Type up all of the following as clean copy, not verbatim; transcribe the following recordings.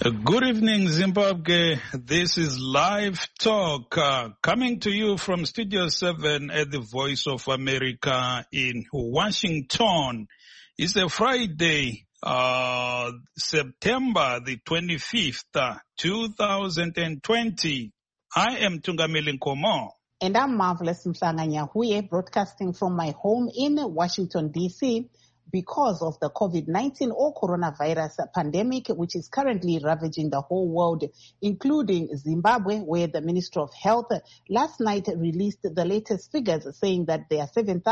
Good evening, Zimbabwe. This is Live Talk coming to you from Studio 7 at the Voice of America in Washington. It's a Friday, September the 25th, 2020. I am Tungameli Nkomo. And I'm Marvelous Mhlanga-Nyahuye, broadcasting from my home in Washington, D.C., because of the COVID-19 or coronavirus pandemic, which is currently ravaging the whole world, including Zimbabwe, where the Ministry of Health last night released the latest figures saying that there are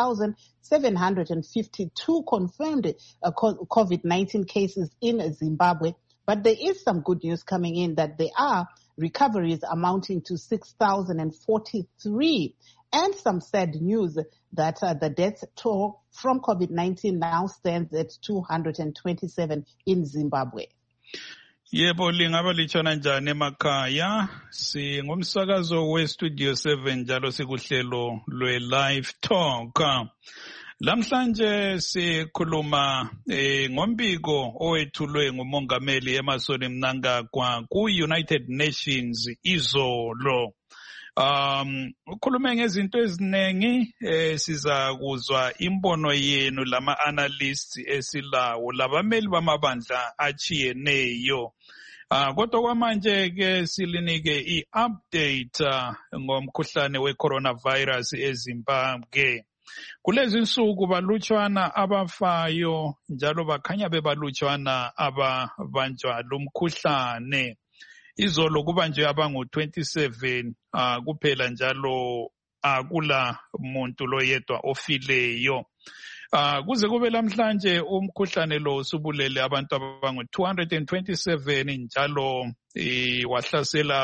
7,752 confirmed COVID-19 cases in Zimbabwe. But there is some good news coming in that there are recoveries amounting to 6,043. And some sad news that the death toll from COVID-19 now stands at 227 in Zimbabwe. Yebo lingaba lichona njani emakhaya singumsakazo we-Studio 7 njalo sikuhlelo lwe-Live Talk. Lamhlanje sikhuluma ngombiko owethulwe ngumongameli Emmerson Mnangagwa ku-United Nations izolo. Ukhulume ngezinto eziningi siza kuzwa imbono yenu lama-analysts esilawo labameli bamabandla achiyeneyo. Kodwa kwamanje ke silinike i-update ngomkhuhlane we-coronavirus eZimbabwe. Kulezi insuku balutshwana abafayo njalo bakhanya bebalutshwana ababanjwa lumkhuhlane. Izolo kubanjwe abangu-27 kuphela njalo akula muntu loyedwa ofileyo. Kuze kube lamhlanje umkhuhlane lo usubulele abantu abangu-227 njalo wahlasela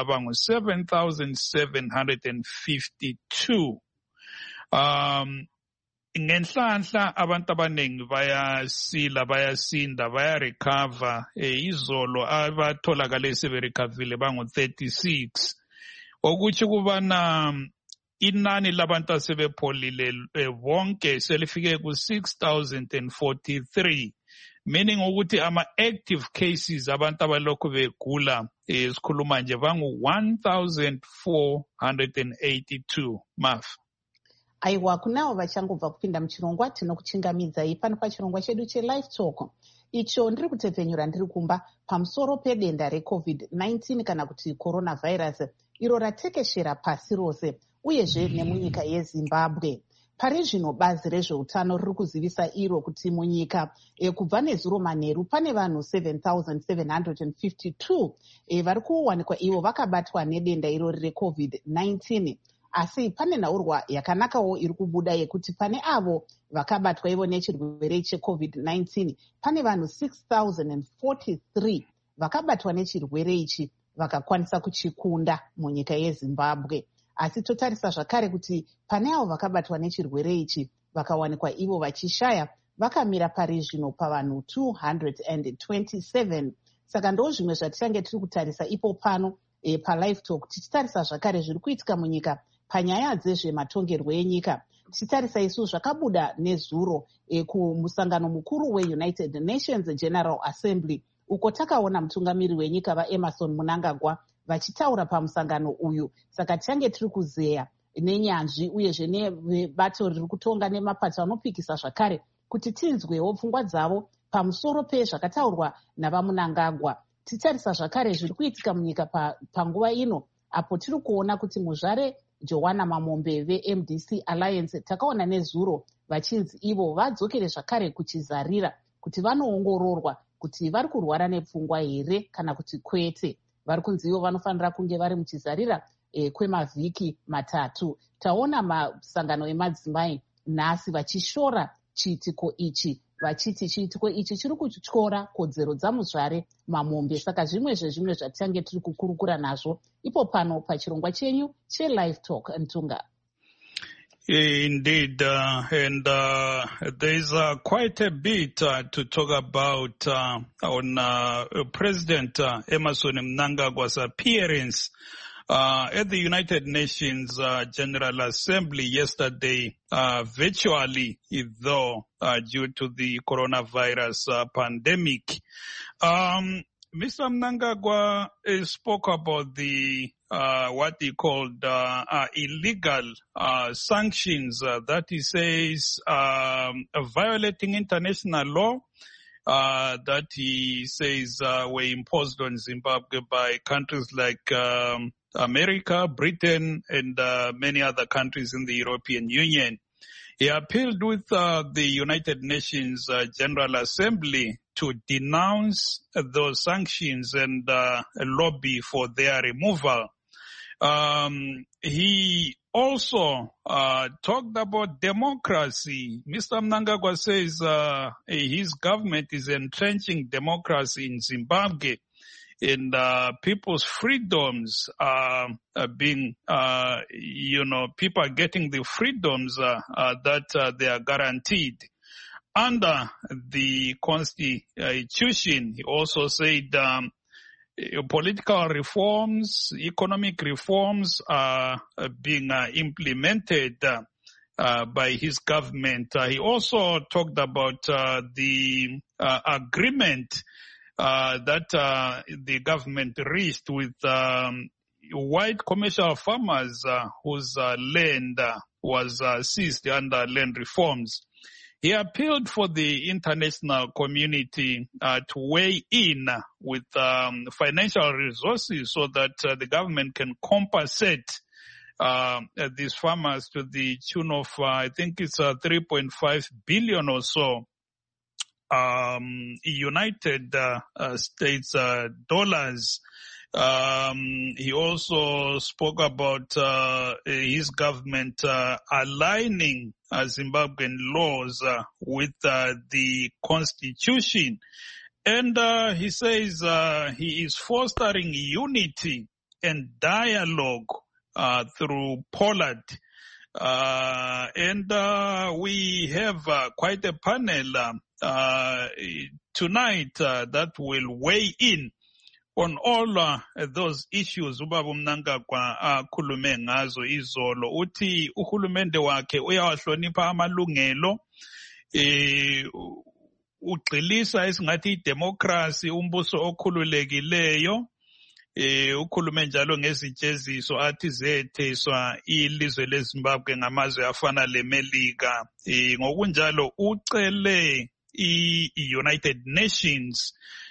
abangu-7,752. Ngenhlanhla abantu abaningi bayasila, bayasinda, bayarecover. Izolo abatholakale seberecovile bangu-36. Okuthi kubana inani labantu asebepholile bonke selifike ku-6,043. Meaning ukuthi ama-active cases abantu abalokhu begula sikhuluma nje bangu-1,482 maf. Aiwa, kunawo vachangobva kupinda muchirongwa tinokuchingamidzai pano pachirongwa chedu cheLive Talk. Icho ndiri kutepfenyura ndiri kumba pamusoro pedenda reCovid-19 kana kuti coronavirus iro ratekeshera pasi rose uyezve nemunyika yeZimbabwe. Pari zvino bazi rezveutano riri kuzivisa iro kuti munyika kubva nezuro manheru pane vanhu 7,752 vari kuwanikwa ivo vakabatwa nedenda irori reCovid-19. Asi pane nhaurwa yakanakawo iri kubuda yekuti pane avo vakabatwa ivo nechirwere cheCovid-19 pane vanhu 6,043 vakabatwa nechirwere ichi vakakwanisa kuchikunda munyika yeZimbabwe. Asi totarisa zvakare kuti pane avo vakabatwa nechirwere ichi vakawanikwa ivo vachishaya vakamira pari zvino pavanhu 227. Saka ndo zvimwe zvatichange tiri kutarisa ipo pano paLive Talk tichitarisa zvakare zviri kuitika munyika panyaya dzezvematongerwo enyika. Tichitarisa isu zvakabuda nezuro kumusangano mukuru weUnited Nations General Assembly uko takaona mutungamiri wenyika vaEmmerson Mnangagwa vachitaura pamusangano uyu. Saka tichange tiri kuzeya nenyanzvi uyezve nebato riri kutonga nemapato anopikisa zvakare kuti tinzwewo pfungwa dzavo pamusoro pezvakataurwa navaMnangagwa. Tichitarisa zvakare zviri kuitika munyika panguva ino apo tiri kuona kuti muzvare Joanna Mamombe veMDC Alliance takaona nezuro vachinzi ivo vadzokere zvakare kuchizarira kuti vanoongororwa kuti vari kurwara nepfungwa here kana kuti kwete. Vari kunzi ivo vanofanira kunge vari muchizarira kwemavhiki 3. Taona masangano emadzimai nhasi vachishora chiitiko ichi vachiti chiitiko ichi chiri kutyora kodzero dzamuzvare Mamombe. Saka zvimwe zvezvimwe zvatichange tiri kukurukura nazvo ipo pano pachirongwa chenyu cheLive Talk. Ntunga. Indeed, and there's quite a bit to talk about on President Emmerson Mnangagwa's appearance at the United Nations General Assembly yesterday, virtually, though due to the coronavirus pandemic. Mr. Mnangagwa spoke about the what he called illegal sanctions that he says violating international law that he says were imposed on Zimbabwe by countries like America, Britain, and many other countries in the European Union. He appealed with the United Nations General Assembly to denounce those sanctions and lobby for their removal. He also talked about democracy. Mr. Mnangagwa says his government is entrenching democracy in Zimbabwe, and people's freedoms are being, people are getting the freedoms that they are guaranteed under the Constitution. He also said political reforms, economic reforms are being implemented by his government. He also talked about the agreement that the government reached with white commercial farmers whose land was seized under land reforms. He appealed for the international community to weigh in with financial resources so that the government can compensate these farmers to the tune of, I think it's 3.5 billion or so. United States dollars. He also spoke about his government aligning Zimbabwean laws with the Constitution. And he says he is fostering unity and dialogue through Poland. And we have quite a panel tonight that will weigh in on all those issues ubaba Mnangagwa akhulume ngazo izolo. Uthi uhulumende wakhe uyawahlonipha amalungelo, ugxilisa esingathi idemocracy, umbuso okhululekileyo. Ukhulume njalo ngezijeziso athi zetheswa ilizwe leZimbabwe ngamazwe afana leMelika. Ngokunjalo ucele i-United Nations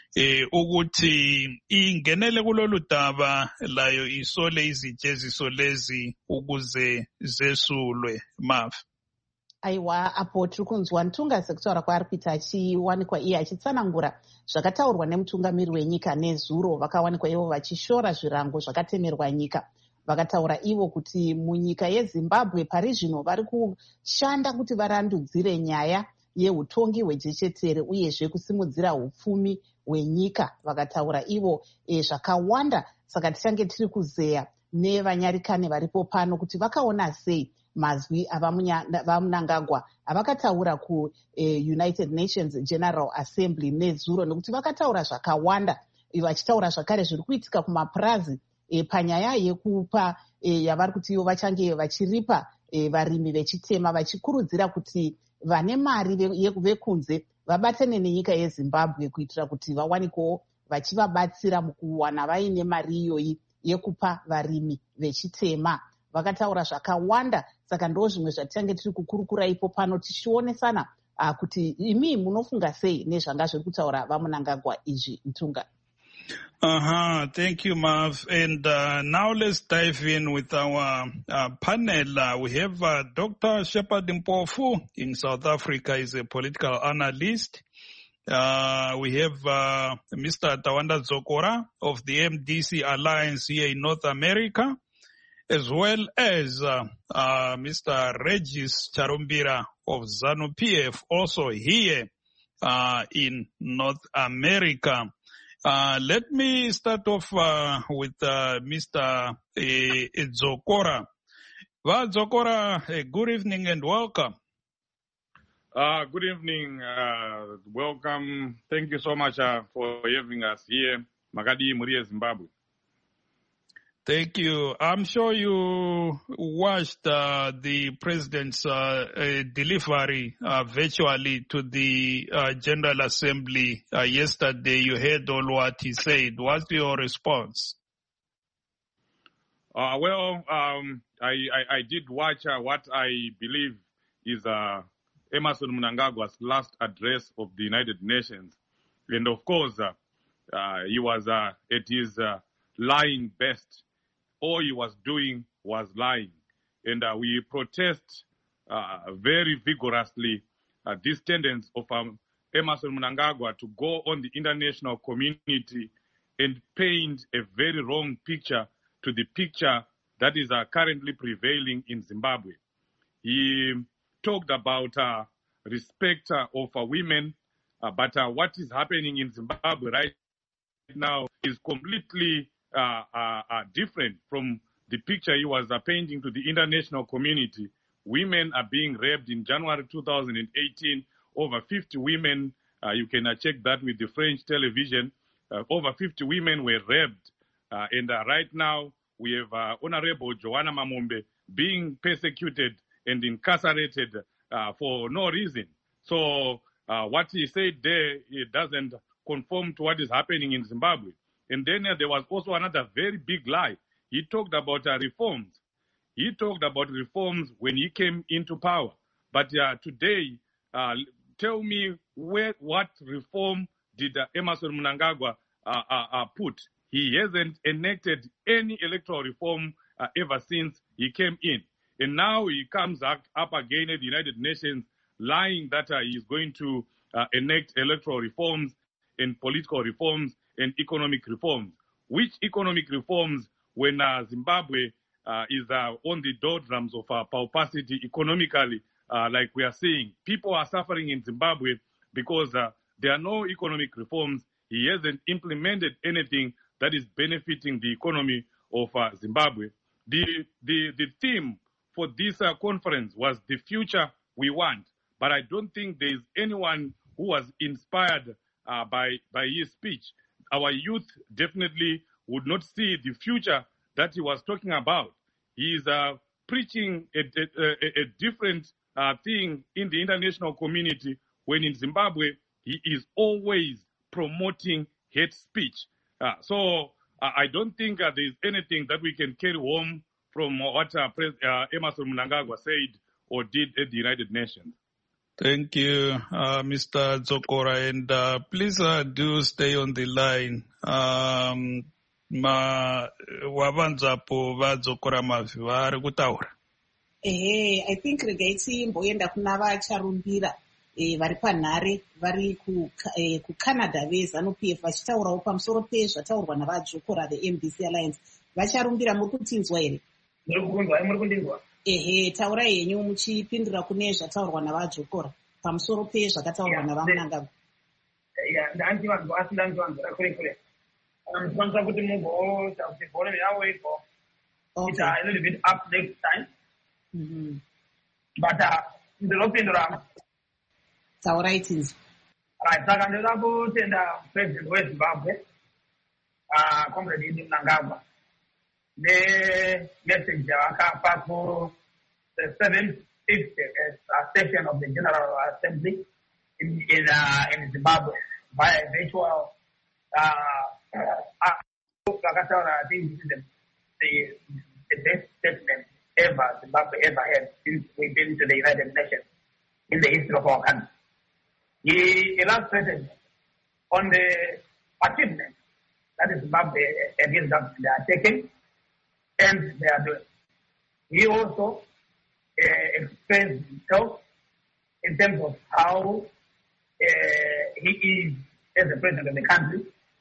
ukuthi ingenele kulolu daba layo isole izijeziso lezi ukuze zesulwe. Mav. Aiwa, apo tiri kunzwa Ntunga sekutaura kwaari kuita achiwanikwa iye achitsanangura zvakataurwa nemutungamiri wenyika nezuro. Vakawanikwa ivo vachishora zvirango zvakatemerwa nyika. Vakataura ivo kuti munyika yeZimbabwe pari zvino vari kushanda kuti varandudzire nyaya yeutongi hwejechetere uyezve kusimudzira upfumi hwenyika. Vakataura ivo zvakawanda, saka tichange tiri kuzeya nevanyarikane varipo pano kuti vakaona sei mazwi avaMnangagwa avakataura kuUnited Nations General Assembly nezuro, nekuti vakataura zvakawanda, vachitaura zvakare zviri kuitika kumapurazi panyaya yekupa yavari kuti ivo vachange vachiripa varimi vechitema, vachikurudzira kuti vane mari vekunze vabatane nenyika yeZimbabwe kuitira kuti vawanikewo vachivabatsira mukuwana vaine mari iyoyi yekupa varimi vechitema. Vakataura zvakawanda, saka ndo zvimwe zvatichange tiri kukurukura ipo pano tichionesana kuti imi munofunga sei nezvanga zviri kutaura vaMnangagwa izvi. Ntunga. Thank you, Mav. And now let's dive in with our panel. We have Dr. Shepard Mpofu in South Africa. He's a political analyst. We have Mr. Tawanda Dzokora of the MDC Alliance here in North America, as well as Mr. Regis Charumbira of ZANU-PF, also here in North America. Let me start off with Mr. Dzokora. Dzokora, good evening and welcome. Good evening, welcome. Thank you so much for having us here. Makadi Murie, Zimbabwe. Thank you. I'm sure you watched the president's delivery virtually to the General Assembly yesterday. You heard all what he said. What's your response? I did watch what I believe is Emmerson Mnangagwa's last address of the United Nations. And of course, he was at his lying best. All he was doing was lying. And we protest very vigorously this tendency of Emmerson Mnangagwa to go on the international community and paint a very wrong picture to the picture that is currently prevailing in Zimbabwe. He talked about respect of women, but what is happening in Zimbabwe right now is completely different from the picture he was painting to the international community. Women are being raped. In January 2018. Over 50 women, you can check that with the French television, over 50 women were raped. And right now, we have Honorable Joanna Mamombe being persecuted and incarcerated for no reason. So what he said there, it doesn't conform to what is happening in Zimbabwe. And then there was also another very big lie. He talked about reforms. He talked about reforms when he came into power. But today, tell me what reform did Emmerson Mnangagwa put? He hasn't enacted any electoral reform ever since he came in. And now he comes up again at the United Nations lying that he is going to enact electoral reforms and political reforms and economic reforms. Which economic reforms when Zimbabwe is on the doldrums of pauperity economically, like we are seeing? People are suffering in Zimbabwe because there are no economic reforms. He hasn't implemented anything that is benefiting the economy of Zimbabwe. The theme for this conference was the future we want, but I don't think there is anyone who was inspired by his speech. Our youth definitely would not see the future that he was talking about. He is preaching a different thing in the international community, when in Zimbabwe he is always promoting hate speech. So I don't think there is anything that we can carry home from what Emmerson Mnangagwa said or did at the United Nations. Thank you, Mr. Dzokora, and please do stay on the line. Wavanzapo vadzokora mavi vari kutaura. I think regai timboenda kuna vacharumbira vari panhare vari kucanada veZANU-PF vachitaurawo pamusoro pezvataurwa navadzokora the MDC Alliance. Vacharumbira, muri kutinzwa here? Muri kundinzwa? Taurai henyu muchipindura kune zvataurwa navadzokora pamusoro pezvakataurwa navaMnangagwa. Ndandivanzwa asi ndandivanzwa kure. Ndinofanira kuti mumboita kuti volume yavo ipo. It's a little bit up next time. But ndinopindura. Taurai tinzwa. Right, saka ndoda kutenda president weZimbabwe, Comrade Mnangagwa, message yakapa ku the 7th session of the General Assembly in Zimbabwe via virtual. I think this is the best statement ever Zimbabwe ever had since we've been to the United Nations in the history of our country. He illustrated on the achievements that Zimbabwe and his government are taking and they are doing. He also expressed himself in terms of how he is, as the president of the country,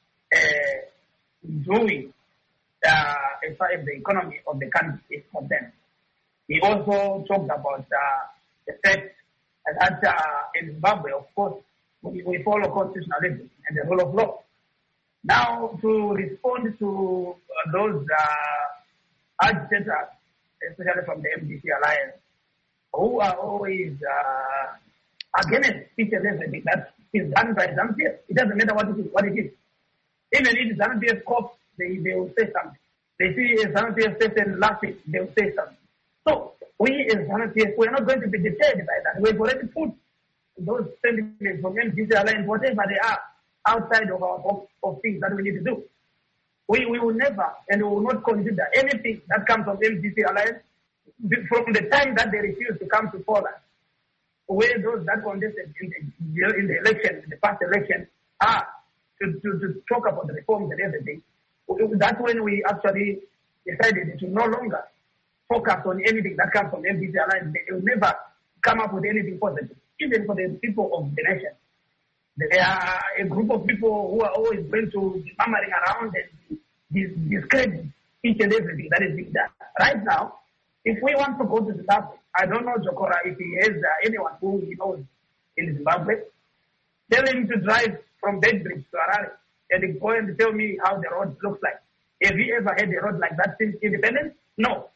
doing as far as the economy of the country is concerned. He also talked about the fact that in Zimbabwe, of course, we follow constitutionalism and the rule of law. Now, to respond to those agitators, especially from the MDC Alliance, who are always against each and everything that is done by ZANU-PF, it doesn't matter what it is. Even if ZANU-PF cops, they will say something. They see a ZANU-PF person laughing, they'll say something. So we as ZANU-PF, we're not going to be deterred by that. We've already put those sentiments from MDC Alliance, whatever they are, outside of our box of things that we need to do. We will never and we will not consider anything that comes from MDC Alliance from the time that they refuse to come to Poland, where those that contested in the election, in the past election, are to talk about the reforms and everything. That's when we actually decided to no longer focus on anything that comes from MDC Alliance. They will never come up with anything positive, even for the people of the nation. There are a group of people who are always going to be murmuring around and discredit each and everything that is being done. Right now, if we want to go to Zimbabwe, I don't know Jokora if he has anyone who he knows in Zimbabwe. Tell him to drive from Bedbridge to Harare and go and tell me how the road looks like. Have you ever had a road like that since independence? No.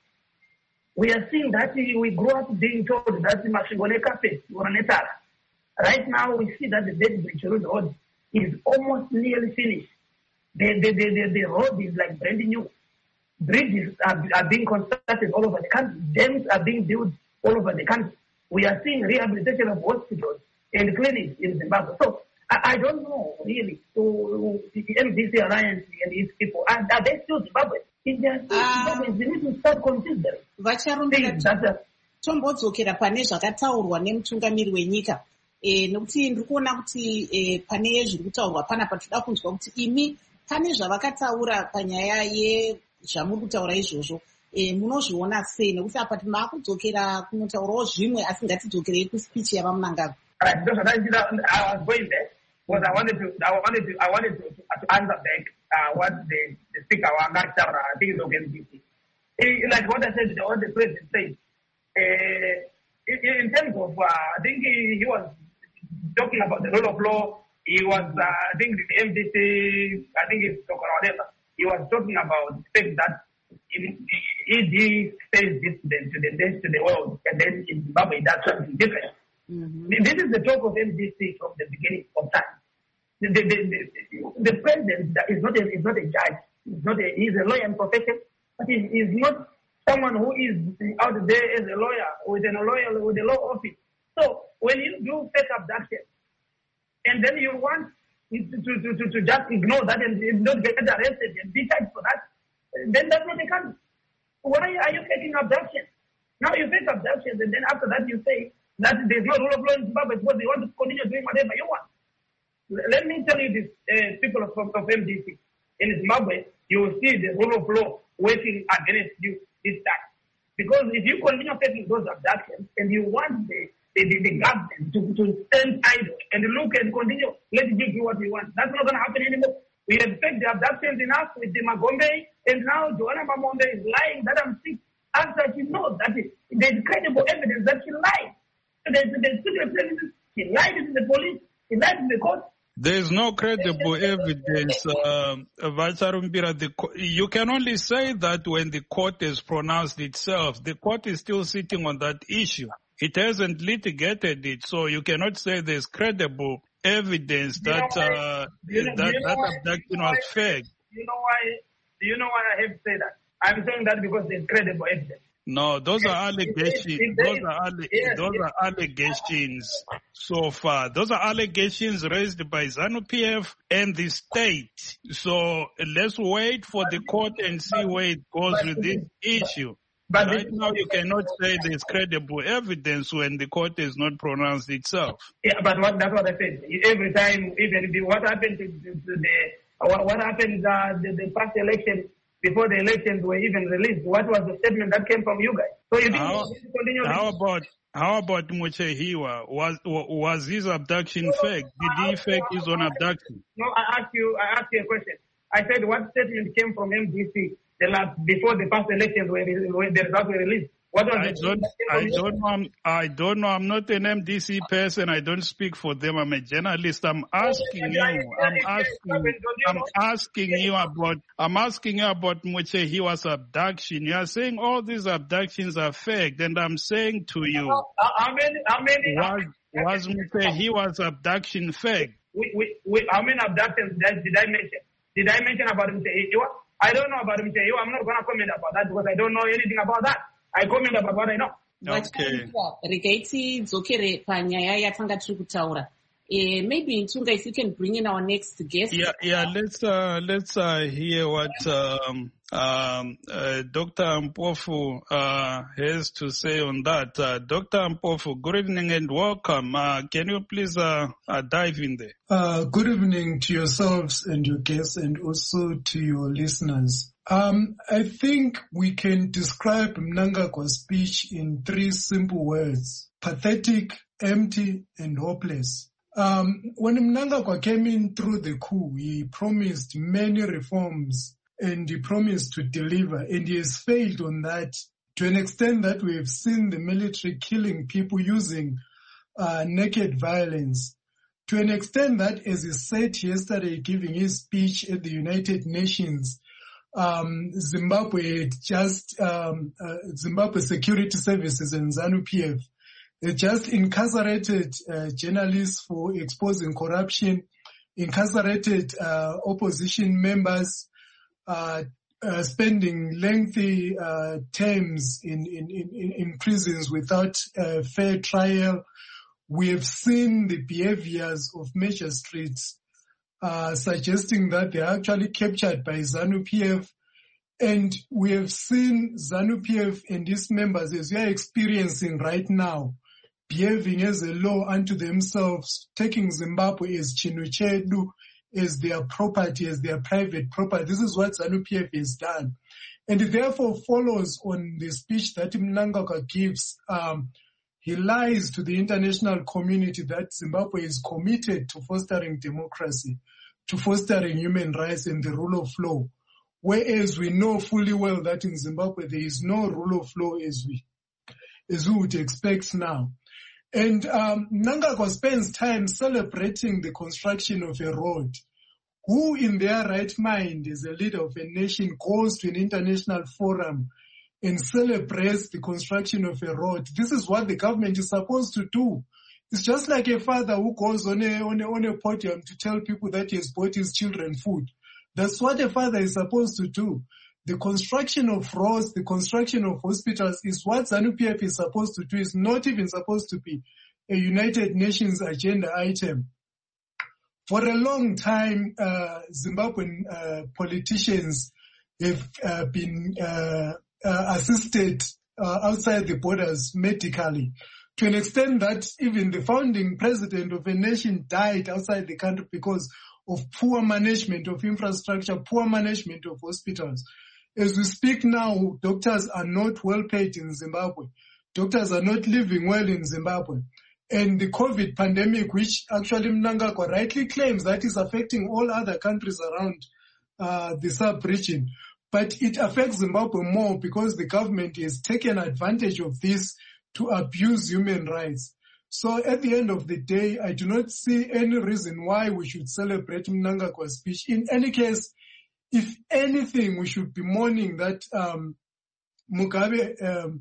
We are seeing that we grew up being told that Mashingone Cafe, Uranetara. Right now, we see that the Bedbridge road is almost nearly finished. The road is like brand new. Bridges are being constructed all over the country. Dams are being built all over the country. We are seeing rehabilitation of hospitals and clinics in Zimbabwe. So I don't know really. So the MDC Alliance and its people, are they still Zimbabwe? If they are still Zimbabwe, they need to start considering. Vacharumbira tombodzokera pane zvakataurwa nemutungamiri wenyika. Nokuti ndiri kuona kuti pane zviri kutaurwa panapa toda kunzwa kuti imi pane zvavakataura panyaya zvamuri kutaura izvozvo munozviona sei, nekuti apa maakudzokera kunotaurawo zvimwe asi ngatidzokerei kuspichi yavamunangagwa. I was going there because I wanted to answer back what the speaker Wangatara, I think it's OMDC. Like what I said, what the president said. In terms of, I think he was talking about the rule of law. He was, I think the MDC, I think it's whatever. He was talking about the fact that ED says this to the world, and then in Zimbabwe that's something different. Mm-hmm. This is the talk of MDC from the beginning of time. The president is not a judge. He's a lawyer in profession, but he's not someone who is out there as a lawyer with a law office. So when you do fake abduction, and then you want to just ignore that and not get arrested and be charged for that, then that's not the country. Why are you faking abduction? Now you fake abduction, and then after that you say that there's no rule of law in Zimbabwe because they want to continue doing whatever you want. Let me tell you this, people of MDC. In Zimbabwe, you will see the rule of law working against you this time. Because if you continue taking those abductions and you want the government to stand idle and look and continue, let's give you what we want. That's not going to happen anymore. We expect the abductions enough with the Magombe, and now Joanna Mamonde is lying that I'm sick after she knows that there's credible evidence that she lied. So there's secret evidence. She lied to the police. She lied to the court. There's no credible evidence, Vacharumbira. You can only say that when the court has pronounced itself. The court is still sitting on that issue. It hasn't litigated it, so you cannot say there's credible evidence that abduction was fake. Do you know why I have to say that? I'm saying that because there's credible evidence. No, those are allegations. Those are allegations so far. Those are allegations raised by ZANU-PF and the state. So let's wait for the court and see where it goes with this issue. But right now you cannot say there's credible evidence when the court has not pronounced itself. Yeah, but that's what I said. Every time, even what happened what happened the past election, before the elections were even released, what was the statement that came from you guys? So you didn't continue. How about Muchehiwa? Was his abduction fake? Did he fake his own abduction? No, I asked you a question. I said what statement came from MDC before the past elections when the results were released? What was I don't know. I'm not an MDC person. I don't speak for them. I'm a journalist. I'm asking you about Muchehiwa's abduction. You are saying all these abductions are fake, and I'm saying to you, was Muchehiwa's abduction fake? How many abductions did I mention? Did I mention about Muchehiwa? I don't know about Mcheyo. I'm not going to comment about that because I don't know anything about that. I comment about what I know. Okay. Regaiti dzokere panyaya yatanga tiri kutaura. Maybe Ntunga, if you can bring in our next guest. Yeah. Let's hear what Dr. Mpofu has to say on that. Dr. Mpofu, good evening and welcome. Can you please dive in there? Good evening to yourselves and your guests, and also to your listeners. I think we can describe Mnangagwa's speech in 3 simple words: pathetic, empty, and hopeless. When Mnangagwa came in through the coup, he promised many reforms and he promised to deliver, and he has failed on that to an extent that we have seen the military killing people using naked violence, to an extent that, as he said yesterday giving his speech at the United Nations, Zimbabwe had just Zimbabwe Security Services and ZANU-PF just incarcerated journalists for exposing corruption, incarcerated opposition members, spending lengthy terms in prisons without fair trial. We have seen the behaviors of magistrates suggesting that they are actually captured by ZANU-PF. And we have seen ZANU-PF and its members, as we are experiencing right now, behaving as a law unto themselves, taking Zimbabwe as Chinuchedu, as their property, as their private property. This is what ZANU-PF has done. And it therefore follows on the speech that Mnangagwa gives. He lies to the international community that Zimbabwe is committed to fostering democracy, to fostering human rights and the rule of law. Whereas we know fully well that in Zimbabwe there is no rule of law as we would expect now. And Mnangagwa spends time celebrating the construction of a road. Who in their right mind, as a leader of a nation, goes to an international forum and celebrates the construction of a road? This is what the government is supposed to do. It's just like a father who goes on a podium to tell people that he has bought his children food. That's what a father is supposed to do. The construction of roads, the construction of hospitals is what ZANU-PF is supposed to do. It's not even supposed to be a United Nations agenda item. For a long time, Zimbabwean politicians have been assisted outside the borders medically, to an extent that even the founding president of a nation died outside the country because of poor management of infrastructure, poor management of hospitals. As we speak now, doctors are not well paid in Zimbabwe. Doctors are not living well in Zimbabwe. And the COVID pandemic, which actually Mnangagwa rightly claims that is affecting all other countries around the sub-region, but it affects Zimbabwe more because the government has taken advantage of this to abuse human rights. So at the end of the day, I do not see any reason why we should celebrate Mnangagwa's speech. In any case, if anything, we should be mourning that Mugabe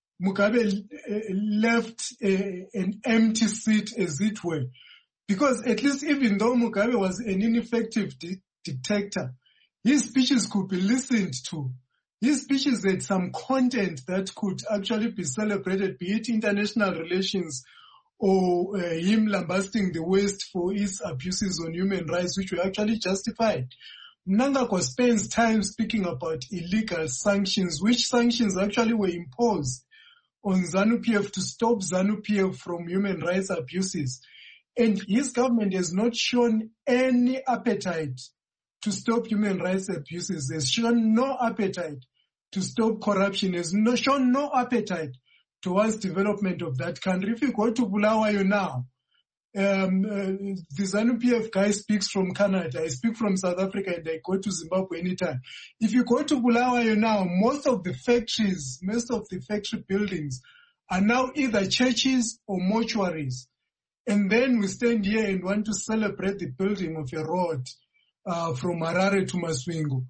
left an empty seat, as it were. Because at least even though Mugabe was an ineffective dictator, his speeches could be listened to. His speeches had some content that could actually be celebrated, be it international relations or him lambasting the West for its abuses on human rights, which were actually justified. Mnangagwa spends time speaking about illegal sanctions, which sanctions actually were imposed on ZANU-PF to stop ZANU-PF from human rights abuses. And his government has not shown any appetite to stop human rights abuses, has shown no appetite to stop corruption, has shown no appetite towards development of that country. If you go to Bulawayo now, the ZANU-PF guy speaks from Canada, I speak from South Africa, and I go to Zimbabwe anytime. If you go to Bulawayo now, most of the factory buildings are now either churches or mortuaries. And then we stand here and want to celebrate the building of a road from Harare to Masvingo.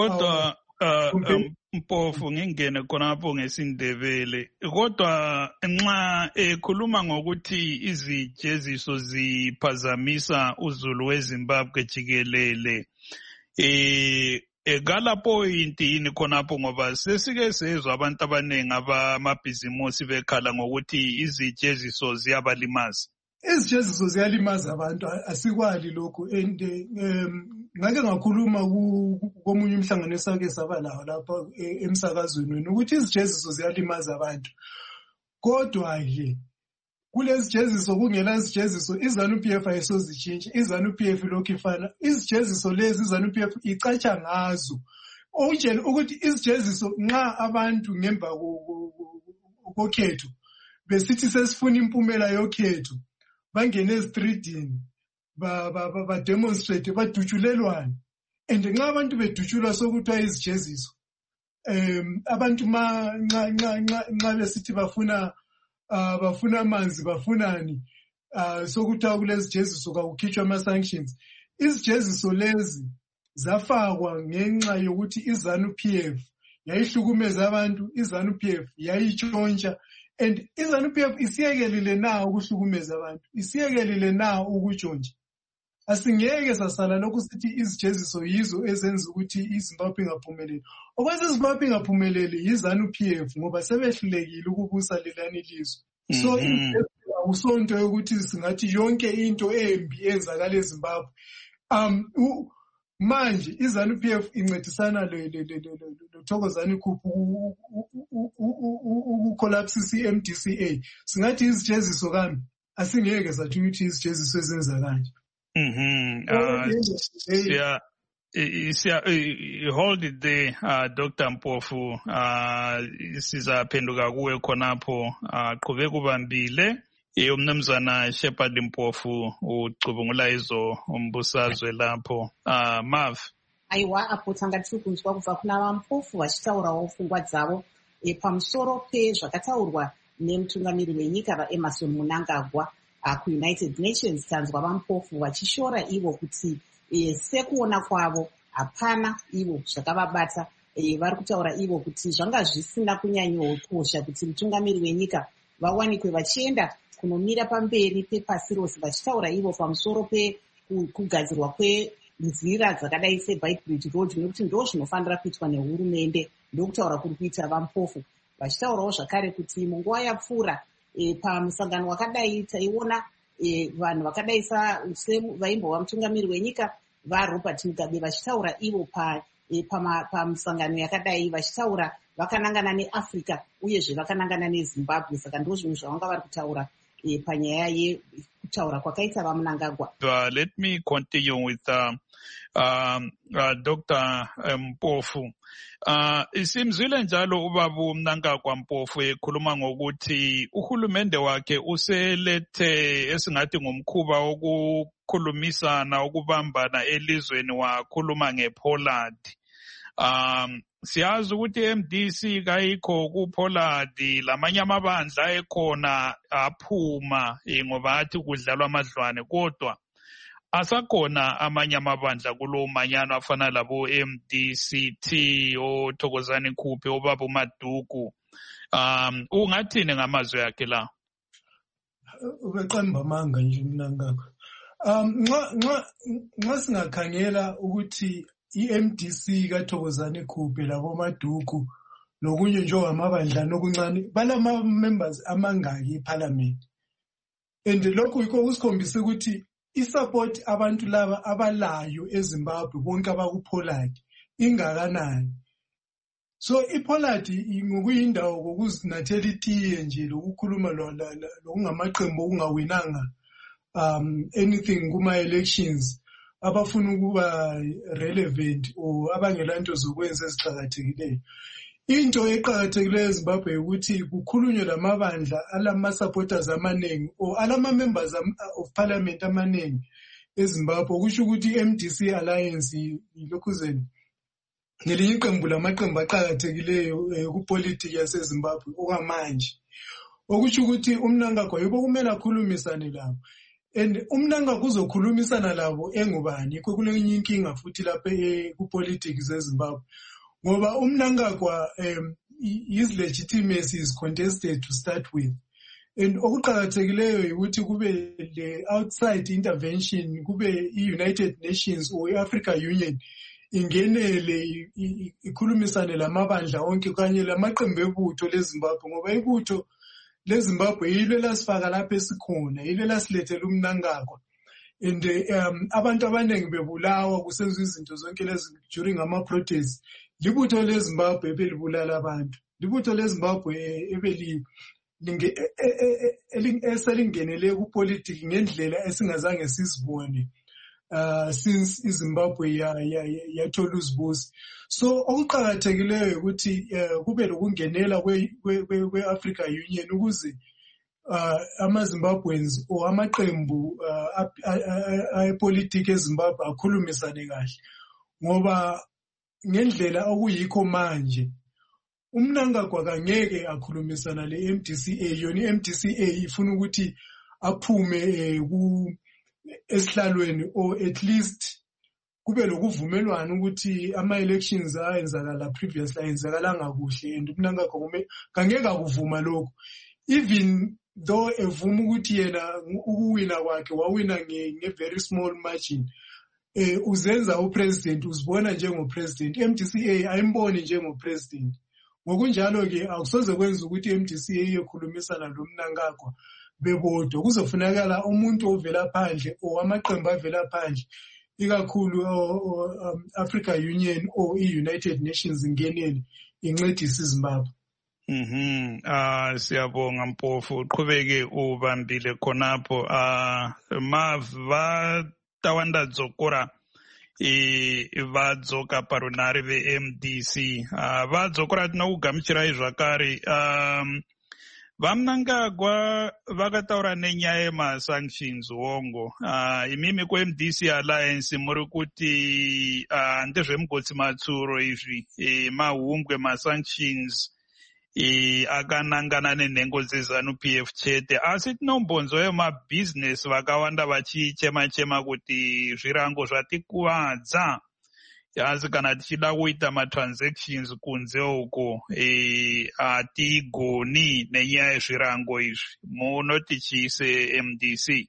Mpofu ngingene khonapho ngesindebele kodwa nxa ekhuluma ngokuthi izijeziso ziphazamisa uzulu weZimbabwe jikelele Egala point yini khonapho ngoba sesike sezwa abantu abaningi abamabhizimusi bekhala ngokuthi izijeziso ziyabalimaza. Izijeziso ziyalimaza abantu, asikwali lokhu. And ngake ngakhuluma komunye umhlangano esake saba lawo lapha emsakazweni wena ukuthi izijeziso ziyalimaza abantu. Kodwa-ke kulezi jeziso kungela izijeziso iZANU-PF ayisozitshintsha, iZANU-PF lokhu ifana. Izijeziso lezi iZANU-PF icatsha ngazo. Okutshela ukuthi izijeziso nxa abantu ngemva kokhetho besithi sesifuna impumela yokhetho bangene ezitreetini ba demonstrate badutshulelwane, and nxa abantu bedutshulwa sokuthiwa izijeziso abantu nxa besithi bafuna amanzi bafunani sokuthiwa kulezi jeziso kakukhitshwa ama-sanctions. Izijeziso lezi zafakwa ngenxa yokuthi iZANU-PF yayihlukumeza abantu, iZANU-PF yayitshontsha, and iZANU-PF isiyekelile na ukuhlukumeza abantu, isiyekelile na ukutshontsha. Asingeke sasala lokhu sithi izijeziso yizo ezenza ukuthi iZimbabwe ingaphumeleli. Okwenza iZimbabwe ingaphumeleli yiZANU-PF ngoba sebehlulekile ukubusa lelani ilizwe. So usonto yokuthi singathi yonke into embi enzakala eZimbabwe. Manje iZANU-PF incedisana loThokozani Khuphu ukucollapse iMDCA. Singathi izijeziso kambe asingeke sathi ukuthi izijeziso ezenza kanje. Hold it there, Dr. Mpofu. Sizaphenduka kuwe khonapho. Qhubeka ubambile. Umnumzana Shepherd Mpofu ucubungula izo umbusazwe lapho. Mav. Aiwa, apo tanga tiri kunzwa kubva kuna vaMpofu vachitaurawo pfungwa dzavo pamusoro pezvakataurwa nemutungamiri wenyika vaEmmerson Mnangagwa kuUnited Nations. Tanzwa vaMpofu vachishora ivo kuti sekuona kwavo hapana ivo zvakavabata. Vari kutaura ivo kuti zvanga zvisina kunyanyokosha kuti mutungamiri wenyika vawanikwe vachienda kunomira pamberi pepasi rose vachitaura ivo pamusoro pekugadzirwa kwenzira dzakadai seBytebridge Road, nekuti ndo zvinofanira kuitwa nehurumende. Ndokutaura kuri kuita vaMpofu. Vachitaurawo zvakare kuti munguva yapfuura pamusangano wakadai taiona vanhu vakadai vaimbova mutungamiri wenyika vaRobert Mugabe vachitaura ivo pamusangano yakadai vachitaura vakanangana neAfrica uyezve vakanangana neZimbabwe. Saka ndo zvinhu zvavanga vari kutaura panyaya yekutaura kwakaita vaMnangagwa. Let me continue with Dr. Mpofu. Isimzwile njalo ubaba Mnangagwa Mpofu ekhuluma ngokuthi uhulumende wakhe uselethe esingathi ngomkhuba wokukhulumisana ukubambana elizweni wakhuluma ngePoland. Siyazi ukuthi MDC kayikho kuPoland, lamanye amabandla ekhona aphuma ngoba athi kudlalwa amadlwane, kodwa asakhona amanye amabandla kulo manyano afana labo MDCT, oThokozani Khuphu, obaba uMaduku. Ungathini ngamazwi yakhe la? Ubeqamba amanga nje Mnangagwa. Nxa singakhangela ukuthi iMDC kaThokozani Khuphu labo Maduku nokunye njengamabandla nokuncane balama members amangaki eParliament, and lokhu yikho kusikhombisa ukuthi isupport abantu laba abalayo eZimbabwe bonke abakuPoland ingakanani. So iPoland ngokuyindawo kokuzinathela itiye nje lokukhuluma lokungamaqembu okungawinanga anything kuma elections, abafuna ukuba relevant or abangelanto zokwenza eziqhakathekileyo. Into eqhakathekileyo eZimbabwe ukuthi kukhulunywe lamabandla alama supporters amaningi or alama members of parliament amaningi eZimbabwe, kusho ukuthi MDC Alliance ilokhuzeni ngelinye iqembu lamaqembu aqhakathekileyo kupolitiki yaseZimbabwe okwamanje, okusho ukuthi uMnangagwa yibo kumele akhulumisane labo. And uMnangagwa uzokhulumisana labo engubani? Yikho kulenye inkinga futhi lapha kupolitiki zeZimbabwe, ngoba uMnangagwa his legitimacy is contested to start with, and okuqhakathekileyo ukuthi kube le outside intervention, kube iUnited Nations or iAfrica Union ingenele ikhulumisane lamabandla onke kanye lamaqembu ebutho leZimbabwe ngoba ibutho leZimbabwe yilo lasifaka lapha esikhona yilo lasilethela umnankagwa and abantu abaningi bebulawa kusenziwa izinto zonke lezi during ama-protests libutho leZimbabwe ebelibulala abantu libutho leZimbabwe eselingenele kupolitiki ngendlela esingazange sizibone since iZimbabwe yathola uzibusi. So okuqakathekileyo ukuthi kube lokungenela kwe-Africa Union ukuze ama-Zimbabweans or amaqembu apolitiki eZimbabwe akhulumisane kahle ngoba ngendlela okuyikho manje umnankagwa kangeke akhulumisana le-MDCA yona i-MDCA ifuna ukuthi aphume esihlalweni or at least kube lokuvumelwana ukuthi ama-elections ayenzakala previously ayenzakalanga kuhle and umnankagwa kangeke akuvuma lokho even though evuma ukuthi yena ukuwina kwakhe wawina nge-very small margin uzenza upresident uzibona njengopresident i-MDCA ayimboni njengopresident ngokunjalo-ke akusoze kwenza ukuthi i-MDCA iyokhulumisana lo mnankagwa bebodwa kuzofunakala umuntu ovela phandle or amaqembu avela phandle ikakhulu Africa Union or i-United Nations ingenele incedise iZimbabwe. Siyabonga Mpofu uqhubeke ubambile khonapho vatawanda dzokora vadzoka parunare ve-MDC vadzokora tinokugamuchirai zvakare vamnangagwa vakataura nenyaya yemasanctions wongo imimi ku-MDC Alliance muri kuti ndezvemugotsi matsuro izvi mahumbwe masanctions akanangana nenhengo dzeZANU-PF chete asi tinombonzwayo mabhizinesi vakawanda vachichema-chema kuti zvirango zvatikuvadza asi kana tichida kuita matransactions kunze uko hatigoni nenyaya yezvirango izvi munoti chii se-MDC?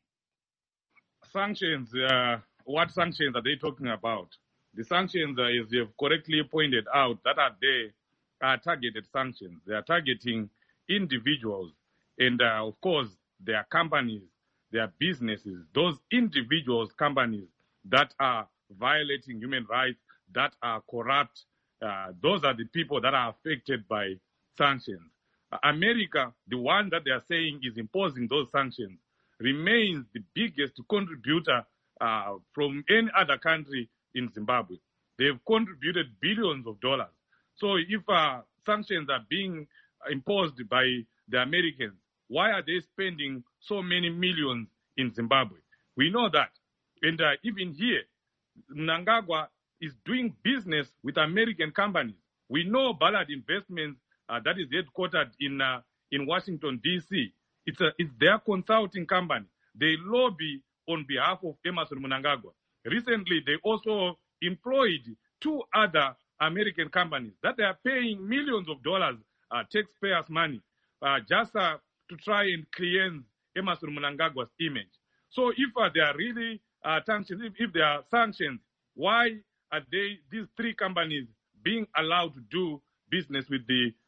Sanctions, what sanctions are they talking about? The sanctions, as you have correctly pointed out, that are there are targeted sanctions. They are targeting individuals and, of course, their companies, their businesses, those individuals, companies that are violating human rights, that are corrupt. Those are the people that are affected by sanctions. America, the one that they are saying is imposing those sanctions, remains the biggest contributor from any other country in Zimbabwe. They've contributed billions of dollars. So if sanctions are being imposed by the Americans, why are they spending so many millions in Zimbabwe? We know that. And even here, Mnangagwa is doing business with American companies. We know Ballard Investments, that is headquartered in Washington, D.C. It's their consulting company. They lobby on behalf of Emmerson Mnangagwa. Recently, they also employed 2 other American companies that they are paying millions of dollars, taxpayers' money, just to try and cleanse Emmerson Mnangagwa's image. So if there are really sanctions, if there are sanctions, why are these 3 companies being allowed to do business with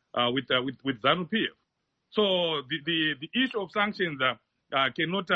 with ZANU-PF? So the issue of sanctions cannot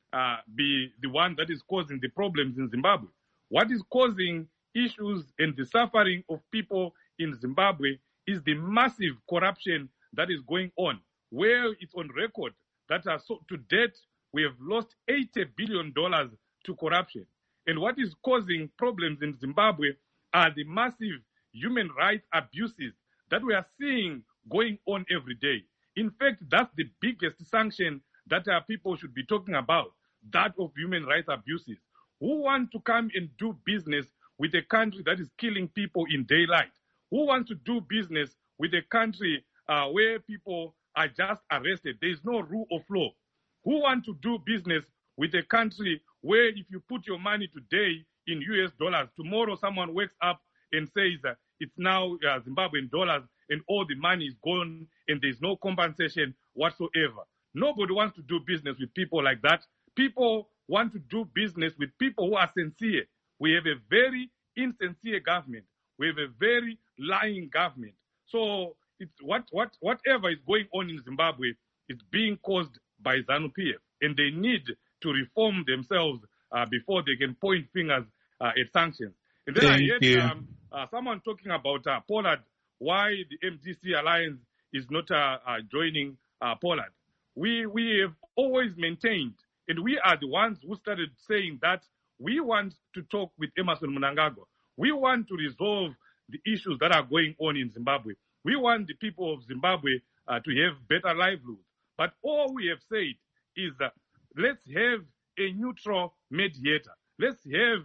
be the one that is causing the problems in Zimbabwe. What is causing issues and the suffering of people in Zimbabwe is the massive corruption that is going on, where it's on record that to date we have lost $80 billion to corruption. And what is causing problems in Zimbabwe are the massive human rights abuses that we are seeing going on every day. In fact, that's the biggest sanction that people should be talking about, that of human rights abuses. Who want to come and do business with a country that is killing people in daylight? Who wants to do business with a country where people are just arrested? There is no rule of law. Who want to do business with a country where if you put your money today in US dollars, tomorrow someone wakes up and says it's now Zimbabwean dollars and all the money is gone and there's no compensation whatsoever? Nobody wants to do business with people like that. People want to do business with people who are sincere. We have a very insincere government. We have a very lying government. So it's whatever is going on in Zimbabwe is being caused by ZANU-PF, and they need to reform themselves before they can point fingers at sanctions. And then I heard someone talking about Pollard, why the MDC alliance is not joining Pollard. We have always maintained, and we are the ones who started saying that we want to talk with Emmerson Mnangagwa. We want to resolve the issues that are going on in Zimbabwe. We want the people of Zimbabwe to have better livelihoods. But all we have said is that let's have a neutral mediator. Let's have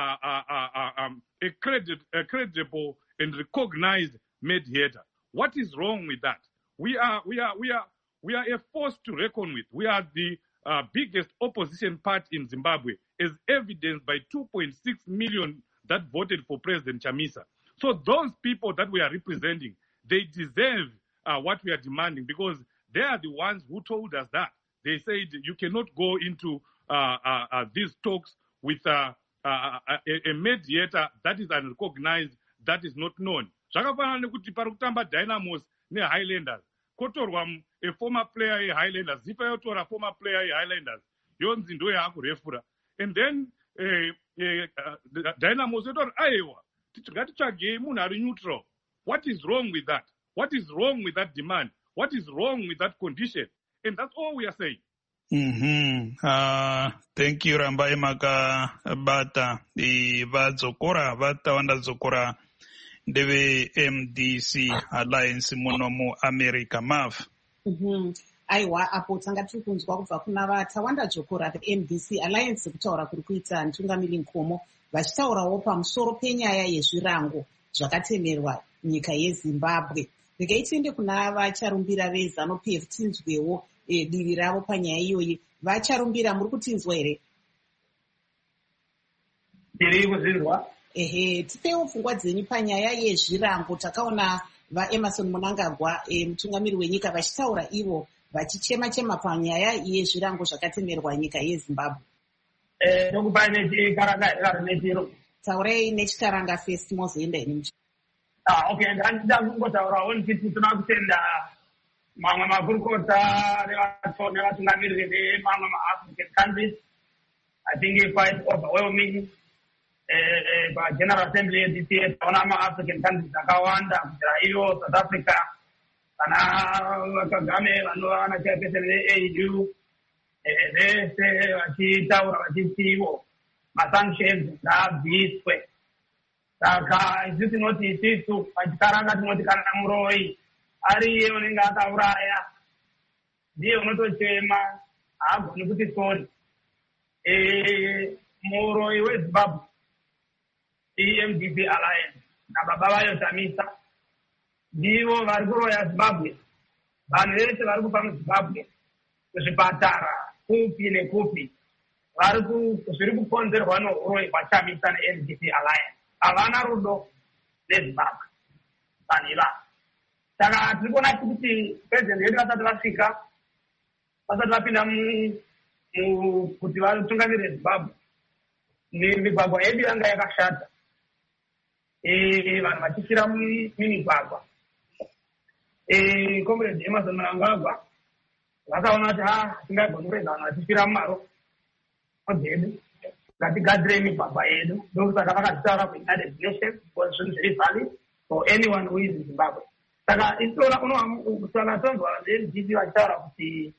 a credible and recognized mediator. What is wrong with that? We are a force to reckon with. We are the biggest opposition party in Zimbabwe, as evidenced by 2.6 million that voted for President Chamisa. So those people that we are representing, they deserve what we are demanding, because they are the ones who told us that. They said you cannot go into these talks with a mediator that is unrecognized, that is not known. Zvakafanana nekuti pari kutamba Dynamos neHighlanders. Kotorwa a former player yeHighlanders. Zifa yotora former player yeHighlanders. Yonzi ndo yakurefura. And then Dynamos yotora aiwa. Tichagei munhu ari neutral. What is wrong with that? What is wrong with that demand? What is wrong with that condition? And that's all we are saying. Thank you, Rambai Makabata. The vadzokora vatawanda zokora ndeve MDC Alliance munomu America MAF. Aiwa, apo tanga tiri kunzwa kubva kuna vatawanda dzokora veMDC Alliance kutaura kuri kuita Ntungamiri Nkomo vachitaurawo pamusoro penyaya yezvirango zvakatemerwa nyika yeZimbabwe. Regai tiende kuna vacharumbira veZANU-PF tinzwewo divi ravo panyaya iyoyi. Vacharumbira, muri kutinzwa here? Ndiri kuzinzwa. Tipewo pfungwa dzenyu panyaya yezvirango. Takaona vaEmmerson Mnangagwa mutungamiri wenyika vachitaura ivo vachichema-chema panyaya yezvirango zvakatemerwa nyika yeZimbabwe. Ndokupa nechikaranga nechiro. Taurai nechikaranga first mozoenda ini. Okay, ndandida kungotaurawo nditi tuna kutenda mamwe makurukota nevatungamiriri vemamwe maAfrican countries. I think quite overwhelming. General Assembly yeDCA taona maAfrican countries akawanda kubvira iyo South Africa kana Kagame vanowana chairperson veAU vese vachitaura vachitiwo masanctions ngaabviswe. Saka isusu tinoti isusu pachikaranga tinoti kana muroi ariye unenge akauraya ndiye unotochema haagoni kuti sorry. Muroi weZimbabwe MDC Alliance nababa vayo Chamisa ndivo vari kuroya Zimbabwe. Vanhu vese vari kubva muZimbabwe kuzvipatara kupi nekupi zviri kukonzerwa nouroyi hwaChamisa neMDC Alliance. Havana rudo neZimbabwe vanhu ivavo. Saka tiri kuona kuti president vedu vasati vasvika, vasati vapinda kuti vatungamirire Zimbabwe, migwagwa yedu yanga yakashata. Vanhu vachifira mimigwagwa. Comrade Emmerson Mnangagwa vakaona kuti hatingagoni kurega vanhu vachifira mumaro dzedu, ngatigadzire migwagwa yedu. Ndokusaka vakazvitaura kuUnited Nations because zvinhu zviri valid for anyone who is in Zimbabwe. Saka isona unokusana tonzwa veMDC vachitaura kuti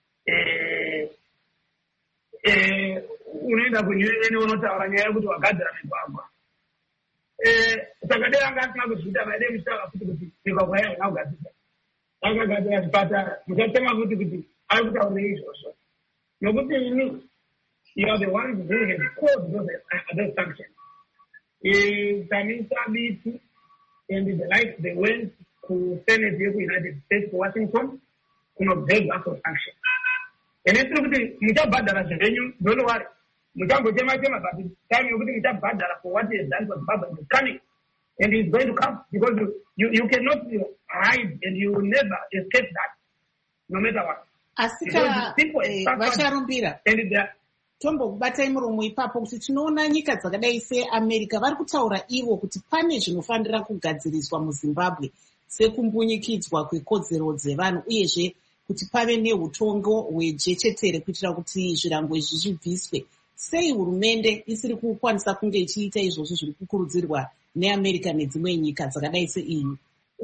unoenda kuUN unotaura nyaya yekuti wagadzira migwagwa. Saka dai anga asina kuzviita vaide muchitaura futi kuti migwagwa yayo haina kugadzirwa. Akagadzira zvipatara, muchatema futi kuti ari kutaurei izvozvo. Nokuti ini you are the ones who have caused those sanctions. Chamisa Biti and the like, they went to Senate here in the United States, Washington, beg us for sanctions. And it's true that muchabhadhara zvenyu, don't worry. Muchangochema-chema, but the time you're going to muchabhadhara for what he has done for Zimbabwe is coming. And he's going to come because you cannot hide and you will never escape that, no matter what. Asika vacharumbira. tombokubatai muromo ipapo kuti tinoona nyika dzakadai seamerica vari kutaura ivo kuti pane zvinofanira kugadziriswa muzimbabwe sekumbunyikidzwa kwekodzero dzevanhu uyezve kuti pave neutongo hwejechetere kuitira kuti zvirango izvi zvibviswe. Sei hurumende isiri kukwanisa kunge ichiita izvozvo zviri kukurudzirwa neamerica nedzimwe nyika dzakadai seEU?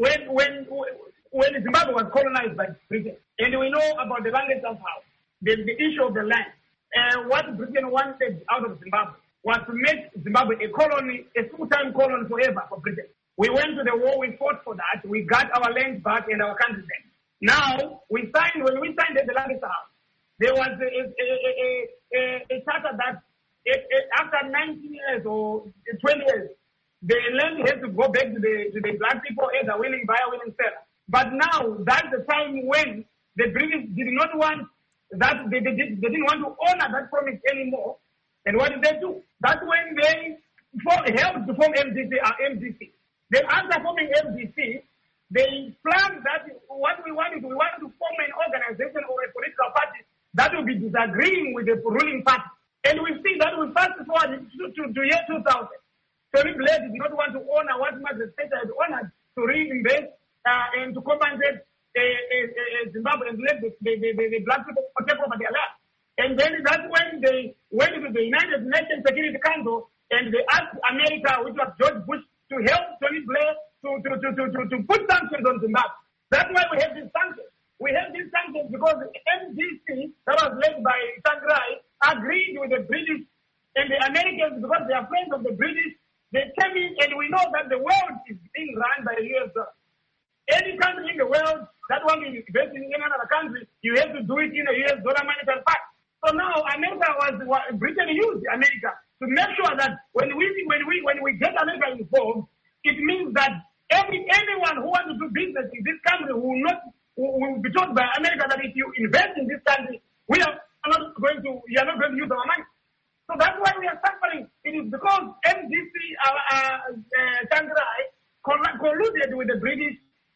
When Zimbabwe was colonized by Britain, and we know about the language of how, the issue of the land, what Britain wanted out of Zimbabwe was to make Zimbabwe a colony, a full-time colony forever for Britain. We went to the war, we fought for that, we got our land back and our country back. Now, when we signed the language house, there was a charter that after 19 years or 20 years, the land has to go back to the black people as a willing buyer, willing seller. But now, that's the time when the British did not want that, they didn't want to honor that promise anymore. And what did they do? That's when they helped to form MDC. Then after forming MDC, they planned that what we wanted to form an organization or a political party that will be disagreeing with the ruling party. And we see that we fast forward to year 2000. Tony Blair did not want to honor what Margaret Thatcher had honored to reinvest and to compensate Zimbabwe and let the black people take over their land. And then that's when they went to the United Nations Security Council and they asked America, which was George Bush, to help Tony Blair to put sanctions on Zimbabwe. That's why we have these sanctions. We have these sanctions because the MDC that was led by Tsvangirai agreed with the British and the Americans because they are friends of the British. They came in and we know that the world is being run by the US dollar. Any country in the world that want to invest in another country, you have to do it in a US dollar monetary fund. So now Britain used America to make sure that when we get America involved, it means that anyone who wants to do business in this country will be told by America that if you invest in this country, you are not going to use our money. So that's why we are suffering. It is because MDC Tsvangirai colluded with the British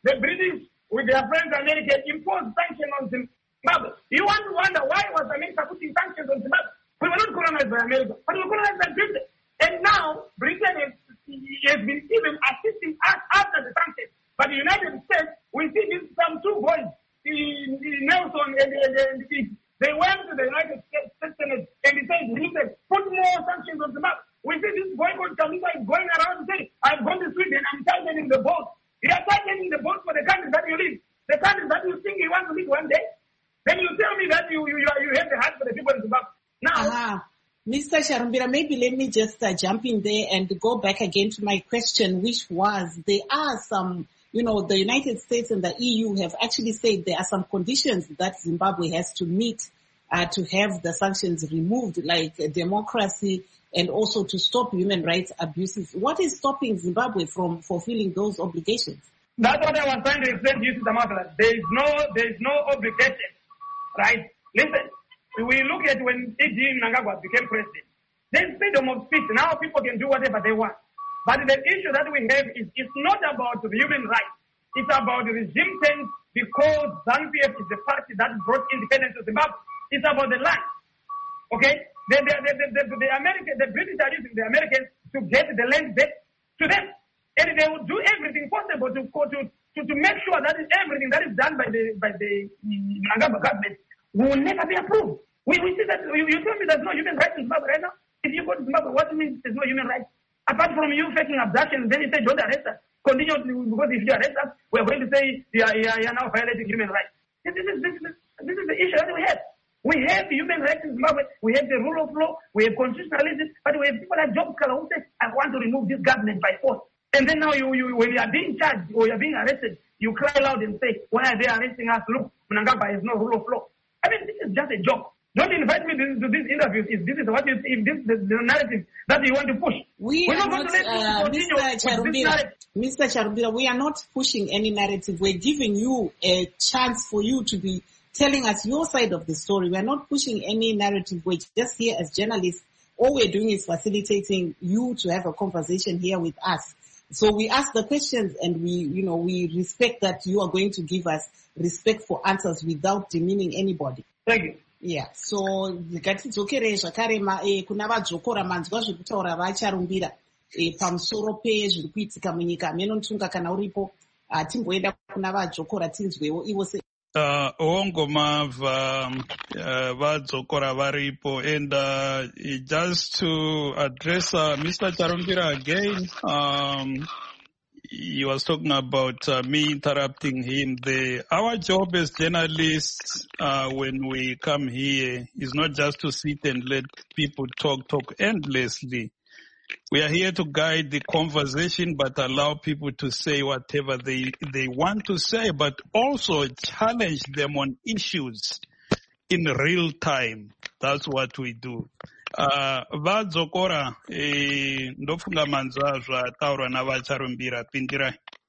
with their friends America imposed sanctions on Zimbabwe. You want to wonder why was America putting sanctions on Zimbabwe? We were not colonized by America, but we were colonized by Britain. And now Britain has been even assisting us after the sanctions. But the United States, we see some two boys, Nelson and they went to the United States Senate and they said, put more sanctions on Zimbabwe. We see this boy called Kamisa is going around saying, I'm going to Sweden, I'm tightening the boat. You are tightening the boat for the country that you live. The country that you think you want to live one day. Then you tell me that you have the heart for the people in Zimbabwe. Now, Mr. Charumbira, maybe let me just jump in there and go back again to my question, which was, there are some, the United States and the EU have actually said there are some conditions that Zimbabwe has to meet to have the sanctions removed, like democracy and also to stop human rights abuses. What is stopping Zimbabwe from fulfilling those obligations? That's what I was trying to explain to you, Sister Martha. There is no obligation, right? Listen, we look at when E.G. Mnangagwa became president. There's freedom of speech. Now people can do whatever they want. But the issue that we have is it's not about the human rights. It's about the regime change because ZANU-PF is the party that brought independence to Zimbabwe. It's about the land. Okay? The British are using the Americans to get the land back to them. And they will do everything possible to make sure that everything that is done by the Mnangagwa government will never be approved. We see that, you tell me there's no human rights in Zimbabwe right now? If you go to Zimbabwe, what do you mean there's no human rights? Apart from you faking abduction, then you say don't arrest us. Continue, because if you arrest us, we're going to say you are now violating human rights. This is the issue that we have. We have human rights in Zimbabwe, we have the rule of law, we have constitutionalism, but we have people like Job Kala who say, I want to remove this government by force. And then now when you are being charged or you are being arrested, you cry loud and say, why are they arresting us? Look, Mnangagwa has no rule of law. I mean, this is just a joke. Don't invite me to these interviews if this is what you see, if this is the narrative that you want to push. We're not going to let you continue with this narrative. Mr. Charumbira, we are not pushing any narrative. We're giving you a chance for you to be telling us your side of the story. We're not pushing any narrative. We're just here as journalists. All we're doing is facilitating you to have a conversation here with us. So we ask the questions and we respect that you are going to give us respectful answers without demeaning anybody. Thank you. Yeah, so ngatidzokerei zvakare kuna vadzokora manzwa zviri kutaura vacharumbira pamusoro pezviri kuitika munyika. Menotunga kana uripo timboenda kuna vadzokora tinzwewo ivo se. Ongomava vadzokora varipo, and just to address Mr. Charumbira again, he was talking about me interrupting him. Our job as journalists, when we come here, is not just to sit and let people talk endlessly. We are here to guide the conversation, but allow people to say whatever they want to say, but also challenge them on issues in real time. That's what we do. Vadzokora ndofunga manzwa zvataurwa navacharumbira, pindirai.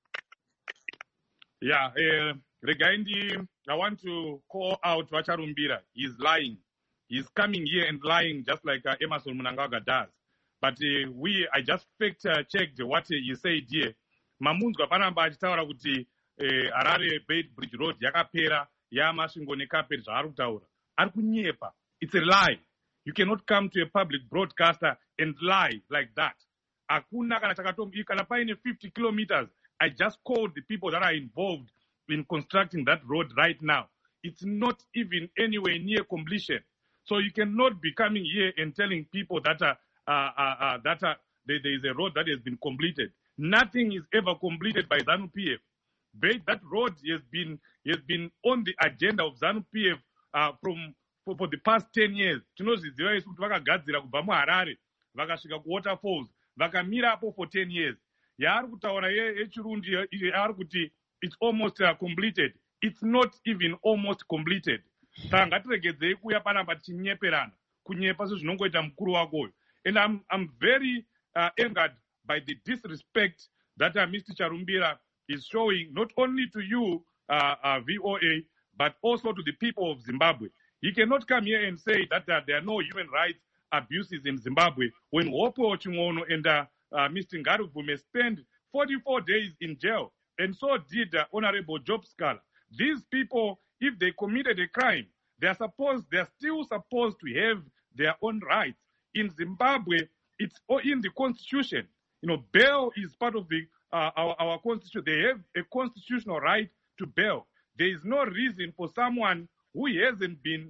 Yeah, Regaindi, I want to call out Vacharumbira. He's lying. He's coming here and lying just like Emerson Mnangagwa does. But I just fact-checked what he said here. Mamunzwa panamba achitaura kuti Harare Beit Bridge Road yakapera yamasvingo nekaperi zvaari kutaura. Ari kunyepa. It's a lie. You cannot come to a public broadcaster and lie like that. Akuna kana paine 50 kilometers. I just called the people that are involved in constructing that road right now. It's not even anywhere near completion. So you cannot be coming here and telling people that there is a road that has been completed. Nothing is ever completed by ZANU-PF. That road has been on the agenda of ZANU-PF for the past 10 years. Tinoziziva isu kuti vakagadzira kubva muHarare vakasvika kuWaterfalls vakamirapo for 10 years. Yaari kutaura yechirundi yaari kuti it's almost completed. It's not even almost completed. Saka ngatiregedzei kuuya panapa tichinyeperana kunyepa sezvinongoita mukuru wakoyo. And I'm very angered by the disrespect that Mr. Charumbira is showing, not only to you, VOA, but also to the people of Zimbabwe. He cannot come here and say that there are no human rights abuses in Zimbabwe when Wopo Chingono and Mr. Ngaruvume spent 44 days in jail. And so did Honorable Job Scala. These people, if they committed a crime, they're still supposed to have their own rights. In Zimbabwe, it's in the constitution. Bail is part of our constitution. They have a constitutional right to bail. There is no reason for someone who hasn't been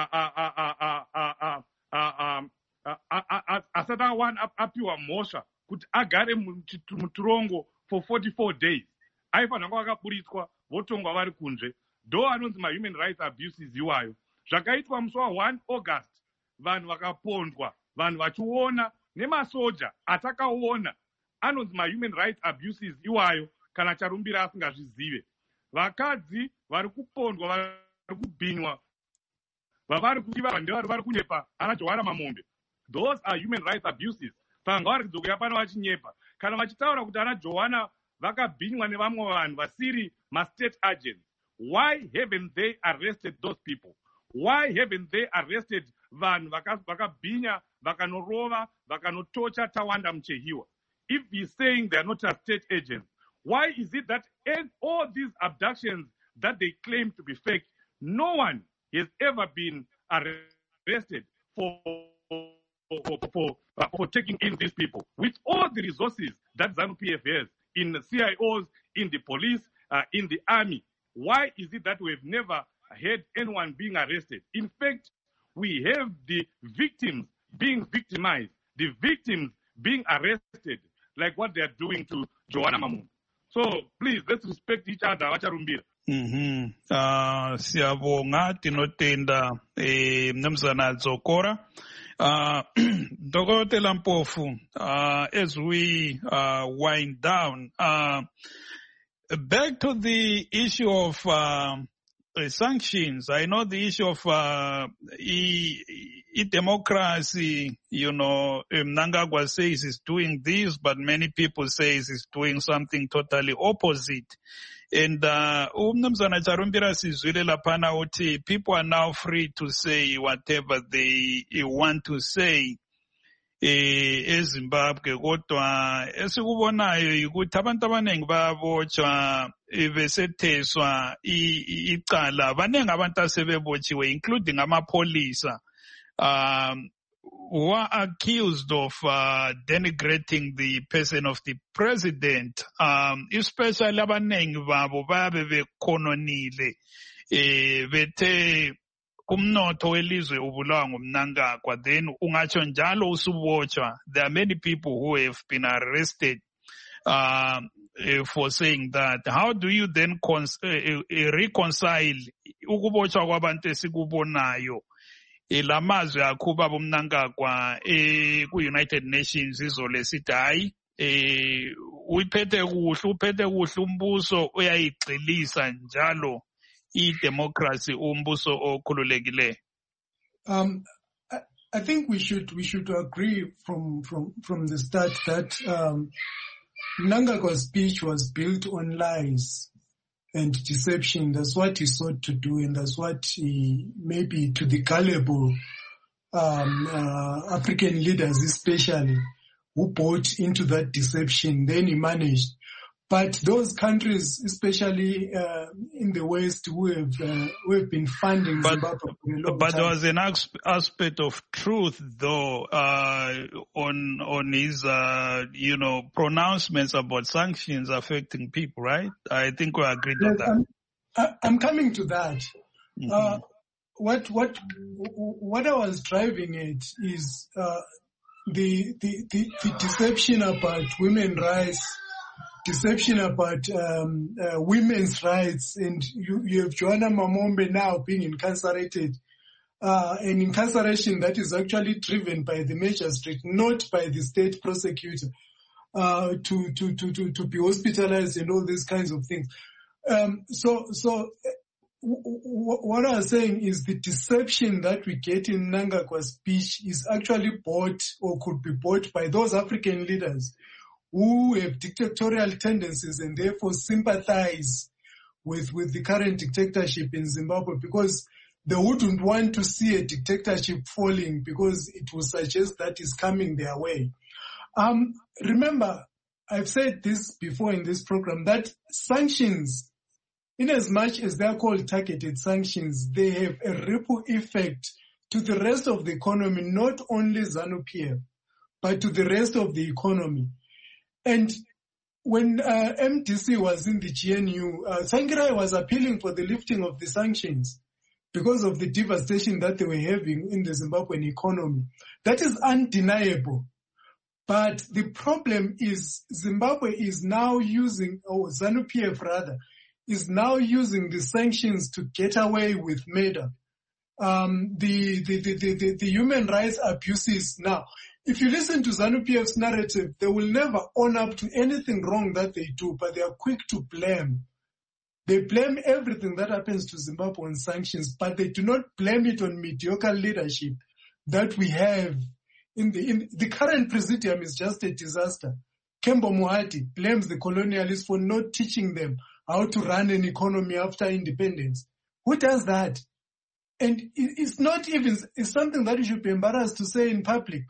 asata one apiwa mosha kuti agare muturongo for 44 days. Aifanira vakaburitswa votongwa vari kunze. Ndo anonzi human rights abuses iwayo. Zvakaitwa musi wa1 August vanhu vakapondwa, vanhu vachiona nemasoja atakaona anonzi human rights abuses iwayo kana Charumbira asingazvizive. Vakadzi vari kupondwa, vari kubhinywa, vari kuiva ndevari vari kunyepa ana Johana Mamombe. Those are human rights abuses. Saka ngavari kudzoka pano vachinyepa. Kana vachitaura kuti ana Johana vakabhinywa nevamwe vanhu vasiri ma-state agents. Why haven't they arrested those people? Why haven't they arrested vanhu vakabhinya, vakanorova, vakanotocha Tawanda Muchehiwa? If he's saying they are not a state agents, why is it that in all these abductions that they claim to be fake, no one has ever been arrested for taking in these people? With all the resources that ZANU-PF has in the CIOs, in the police, in the army, why is it that we've never had anyone being arrested? In fact, we have the victims being victimized, the victims being arrested, like what they are doing to Johana Mamombe. So please, let's respect each other, Vacharumbira. Siyabonga tinotenda mnumzana Dzokora. Dr. Mpofu, as we wind down, back to the issue of sanctions. I know the issue of democracy, Mnangagwa says he's doing this, but many people say he's doing something totally opposite. And Mnumzana Charumbira sizwile lapana uti people are now free to say whatever they want to say. eZimbabwe kodwa esikubonayo ukuthi abantu abaningi bayabotsha besetheswa icala baningi abantu asebebotshiwe including amapholisa who are accused of denigrating the person of the president, especially abaningi babo babe bekhononile bethe umnotho welizwe ubulawa ngumnankagwa, then ungatsho njalo usubotshwa. There are many people who have been arrested for saying that. How do you then reconcile ukubotshwa kwabantu esikubonayo lamazwe akhuba bomnankagwa ku-United Nations izole sithi hayi uphethe kuhle umbuso uyayigxilisa njalo i-democracy umbuso okhululekileyo? I think we should agree from the start that Mnangagwa's speech was built on lies and deception. That's what he sought to do, and that's what he, maybe to the gullible African leaders especially, who bought into that deception, then he managed. But those countries, especially in the West, who have been funding Zimbabwe for a long time. But there was an aspect of truth, though, on his, pronouncements about sanctions affecting people, right? I think we agreed on that. I'm coming to that. Mm-hmm. What I was driving at is the deception about women's rights, deception about women's rights, and you have Joanna Mamombe now being incarcerated, an incarceration that is actually driven by the magistrate, not by the state prosecutor, to be hospitalized and all these kinds of things. So what I was saying is the deception that we get in Mnangagwa's speech is actually bought or could be bought by those African leaders who have dictatorial tendencies and therefore sympathize with the current dictatorship in Zimbabwe, because they wouldn't want to see a dictatorship falling because it will suggest that is coming their way. Remember, I've said this before in this program, that sanctions, in as much as they're called targeted sanctions, they have a ripple effect to the rest of the economy, not only ZANU-PF, but to the rest of the economy. And when MDC was in the GNU, Tsvangirai was appealing for the lifting of the sanctions because of the devastation that they were having in the Zimbabwean economy. That is undeniable. But the problem is Zimbabwe is now using, or ZANU-PF rather, is now using the sanctions to get away with murder. The human rights abuses now. If you listen to ZANU-PF's narrative, they will never own up to anything wrong that they do, but they are quick to blame. They blame everything that happens to Zimbabwe on sanctions, but they do not blame it on mediocre leadership that we have. In the current presidium is just a disaster. Kembo Mohati blames the colonialists for not teaching them how to run an economy after independence. Who does that? And it's not even, it's something that you should be embarrassed to say in public.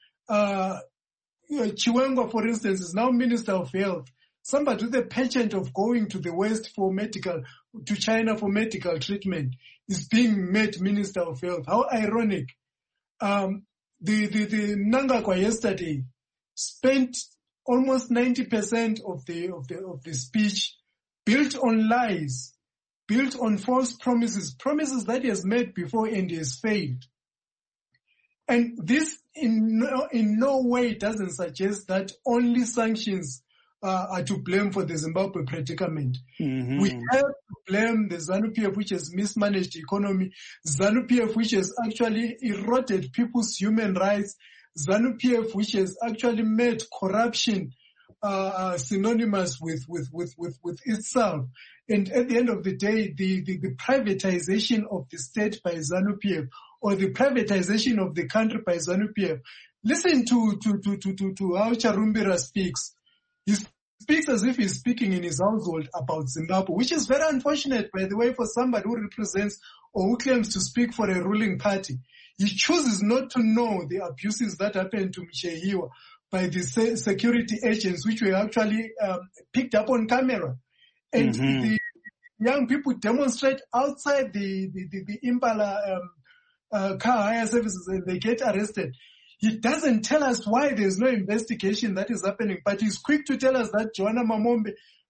Chiwenga, for instance, is now Minister of Health. Somebody with a penchant of going to the West to China for medical treatment is being made Minister of Health. How ironic. The Mnangagwa yesterday spent almost 90% of the speech built on lies, built on false promises that he has made before and he has failed. And this in no way doesn't suggest that only sanctions are to blame for the Zimbabwe predicament. Mm-hmm. We have to blame the ZANU-PF, which has mismanaged the economy, ZANU-PF, which has actually eroded people's human rights, ZANU-PF, which has actually made corruption synonymous with itself. And at the end of the day, the privatization of the state by ZANU-PF, or the privatization of the country by ZANU-PF. Listen to how Charumbira speaks. He speaks as if he's speaking in his household about Zimbabwe, which is very unfortunate, by the way, for somebody who represents or who claims to speak for a ruling party. He chooses not to know the abuses that happened to Mshehiwa by the security agents, which were actually picked up on camera. And the young people demonstrate outside the Impala car hire services and they get arrested. He doesn't tell us why there's no investigation that is happening, but he's quick to tell us that Joanna Mamombe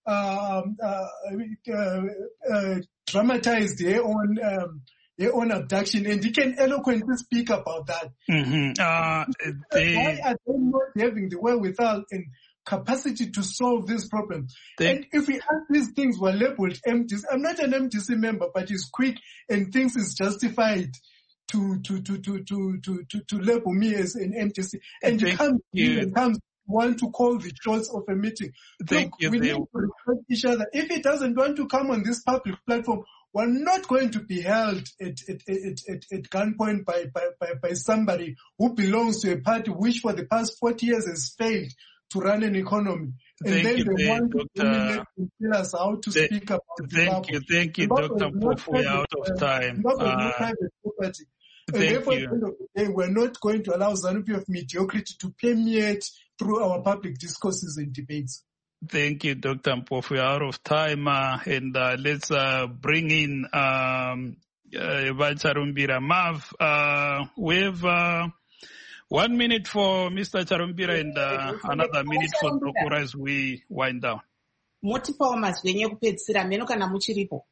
dramatized her own abduction, and he can eloquently speak about that. Why are they not having the wherewithal and capacity to solve this problem? And if we ask these things were labeled MDC, I'm not an MDC member, but he's quick and thinks it's justified to label me as an MDC, and he comes want to call the shots of a meeting. We need to respect each other. If he doesn't want to come on this public platform, we're not going to be held at gunpoint by somebody who belongs to a party which for the past 40 years has failed to run an economy. And then they want to tell us how to speak about Thank you, Dr. Mpofu. We're out of time. Private property. And therefore, at the end of the day, we're not going to allow ZANU-PF mediocrity to permeate through our public discourses and debates. Thank you, Dr. Mpofu. We're out of time, and let's bring in Charumbira. Mav, we have 1 minute for Mr. Charumbira and another minute for Zokora as we wind down. Motipawo mazwenye kupedzisira meno kana muchiripo.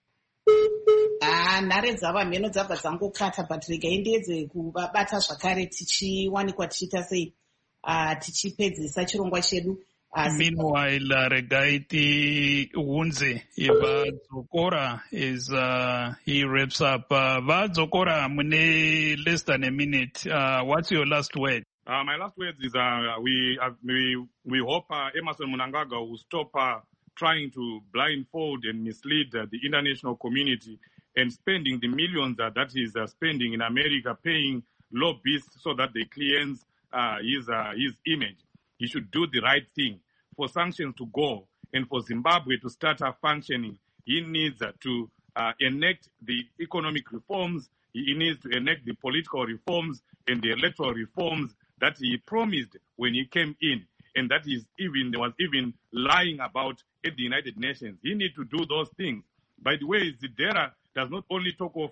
Nhare dzava meno dzabva dzangokata, but regai ndiedze kuvabata zvakare tichiwanikwa tichiita sei tichipedzisa chirongwa chedu. Meanwhile, regai tiunze Vadzokora as he wraps up. Vadzokora, mune less than a minute. What's your last word? My last word is we hope Emmerson Mnangagwa will stop trying to blindfold and mislead the international community and spending the millions that he's spending in America, paying lobbyists so that they cleanse his image. He should do the right thing. For sanctions to go and for Zimbabwe to start functioning, he needs to enact the economic reforms, he needs to enact the political reforms and the electoral reforms that he promised when he came in, and that was even lying about at the United Nations. He needs to do those things. By the way, Zidera does not only talk of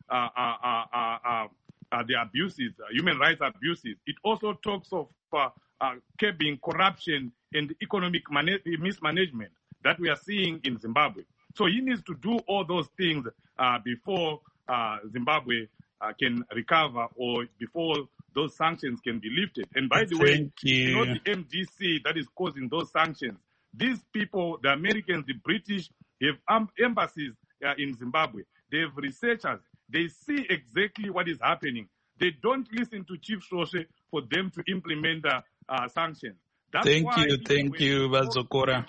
the abuses, human rights abuses. It also talks of curbing corruption and economic mismanagement that we are seeing in Zimbabwe. So he needs to do all those things before Zimbabwe can recover or before those sanctions can be lifted. And by the way, it's not the MDC that is causing those sanctions. These people, the Americans, the British, have embassies in Zimbabwe. They have researchers. They see exactly what is happening. They don't listen to Chief Shoshe for them to implement the sanctions. That's thank you, Vadzokora.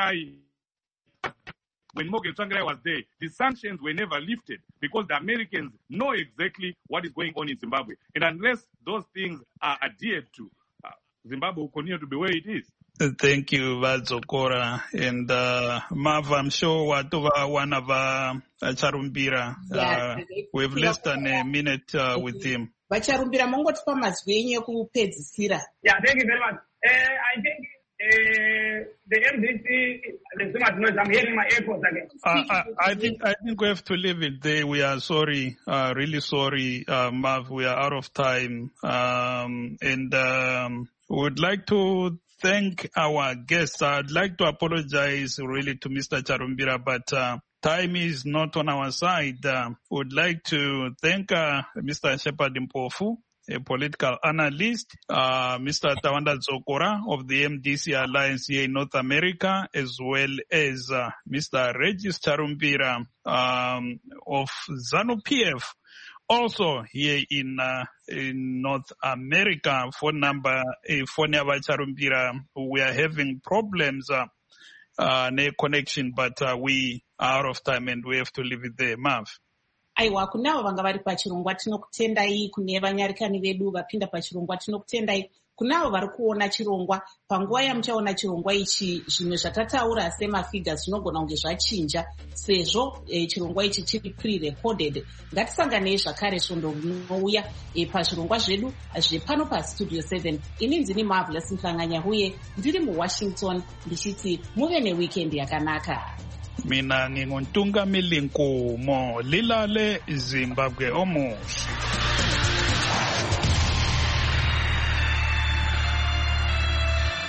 When Morgan Tsvangirai was there, the sanctions were never lifted because the Americans know exactly what is going on in Zimbabwe. And unless those things are adhered to, Zimbabwe will continue to be where it is. Thank you, Vadzokora. And Mav, I'm sure watuva one of Charumbira. We have less than a minute with him. Vacharumbira, mongotipa mazwi enyu ekupedzisira. Yeah, thank you very much. I think the MDC, there's so much noise. I'm hearing my echoes again. I think we have to leave it there. We are sorry, really sorry, Mav. We are out of time, and we would like to thank our guests. I'd like to apologize really to Mr. Charumbira, but time is not on our side. Would like to thank Mr. Shepard Mpofu, a political analyst, Mr. Tawanda Zokora of the MDC Alliance here in North America, as well as Mr. Regis Charumbira of ZANU-PF, also here in North America. Phone number Charumbira. We are having problems connection, but we are out of time and we have to leave it there. Mav. Aiwa, kunavo vanga vari pachirongwa tinokutendai, kune vanyarikani vedu vapinda pachirongwa tinokutendai kunavo vari kuona chirongwa, panguva yamuchaona chirongwa ichi zvimwe zvatataura semafigures zvinogona kunge zvachinja sezvo chirongwa ichi chiri pre-recorded. Ngatisanganei zvakare svondo rinouya pazvirongwa zvedu zvepano pastudio 7. Ini ndini Marvelous Mhlanganya uye ndiri muWashington ndichiti muve neweekend yakanaka. Mina nginguntungamili Nkomo, lilale Zimbabwe omuhle.